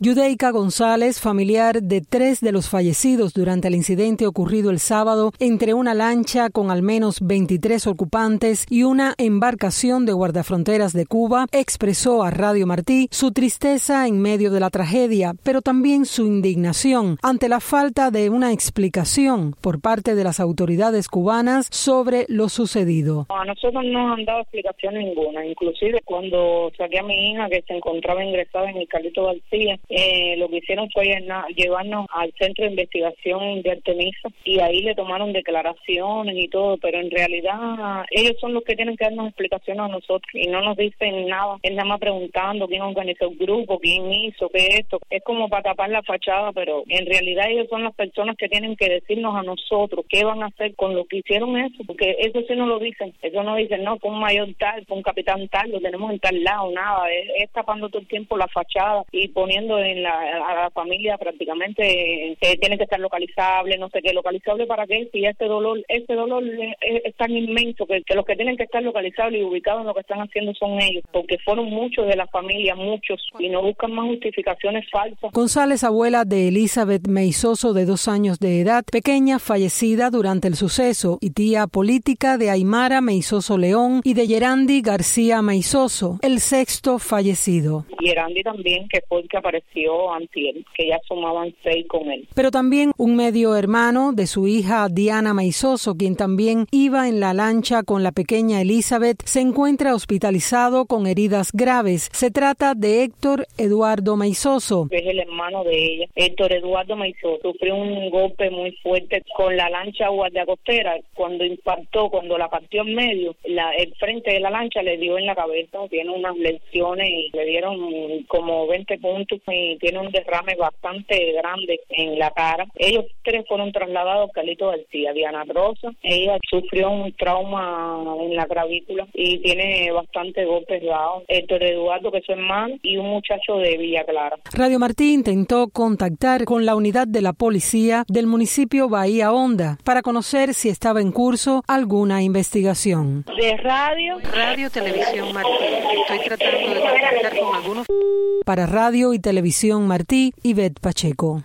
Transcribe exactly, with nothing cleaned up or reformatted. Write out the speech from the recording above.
Yudeika González, familiar de tres de los fallecidos durante el incidente ocurrido el sábado entre una lancha con al menos veintitrés ocupantes y una embarcación de guardafronteras de Cuba, expresó a Radio Martí su tristeza en medio de la tragedia, pero también su indignación ante la falta de una explicación por parte de las autoridades cubanas sobre lo sucedido. A nosotros no nos han dado explicación ninguna, inclusive cuando saqué a mi hija que se encontraba ingresada en el Carlito García, Eh, lo que hicieron fue llevarnos al centro de investigación de Artemisa y ahí le tomaron declaraciones y todo, pero en realidad ellos son los que tienen que darnos explicaciones a nosotros y no nos dicen nada. Es nada más preguntando quién organizó el grupo, quién hizo, qué es esto. Es como para tapar la fachada, pero en realidad ellos son las personas que tienen que decirnos a nosotros qué van a hacer con lo que hicieron eso, porque eso sí no lo dicen. Eso no dicen, no, con un mayor tal, con un capitán tal, lo tenemos en tal lado, nada. Es, es tapando todo el tiempo la fachada y poniendo en la, a la familia prácticamente eh, tiene que estar localizable, no sé qué, localizable para qué, si este dolor, este dolor es, es tan inmenso que, que los que tienen que estar localizables y ubicados en lo que están haciendo son ellos, porque fueron muchos de la familia, muchos, y no buscan más justificaciones falsas. González, abuela de Elizabeth Meizoso, de dos años de edad, pequeña fallecida durante el suceso, y tía política de Aymara Meizoso León y de Yerandi García Meizoso, el sexto fallecido. Yerandi también, que fue el que apareció antier, que ya sumaban seis con él. Pero también un medio hermano de su hija Diana Meizoso, quien también iba en la lancha con la pequeña Elizabeth, se encuentra hospitalizado con heridas graves. Se trata de Héctor Eduardo Meizoso. Es el hermano de ella. Héctor Eduardo Meizoso sufrió un golpe muy fuerte con la lancha guardiacostera. Cuando impactó, cuando la partió en medio, la, el frente de la lancha le dio en la cabeza. Tiene unas lesiones y le dieron como veinte puntos y tiene un derrame bastante grande en la cara. Ellos tres fueron trasladados al Carlito García. Diana Rosa, ella sufrió un trauma en la clavícula y tiene bastante golpes dados. Héctor Eduardo, que es su hermano, y un muchacho de Villa Clara. Radio Martí intentó contactar con la unidad de la policía del municipio Bahía Honda para conocer si estaba en curso alguna investigación. De radio, Radio Televisión Martí. Estoy tratando de contactar con algunos. Para Radio y Televisión Martí, Ivette Pacheco.